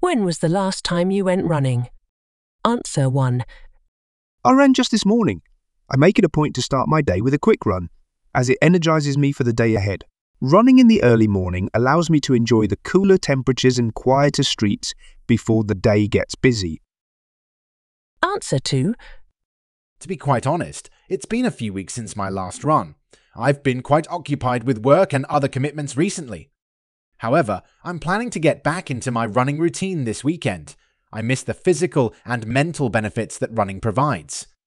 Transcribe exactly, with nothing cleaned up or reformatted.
When was the last time you went running? Answer one. I ran just this morning. I make it a point to start my day with a quick run, as it energizes me for the day ahead. Running in the early morning allows me to enjoy the cooler temperatures and quieter streets before the day gets busy. Answer two. To be quite honest, it's been a few weeks since my last run. I've been quite occupied with work and other commitments recently. However, I'm planning to get back into my running routine this weekend. I miss the physical and mental benefits that running provides.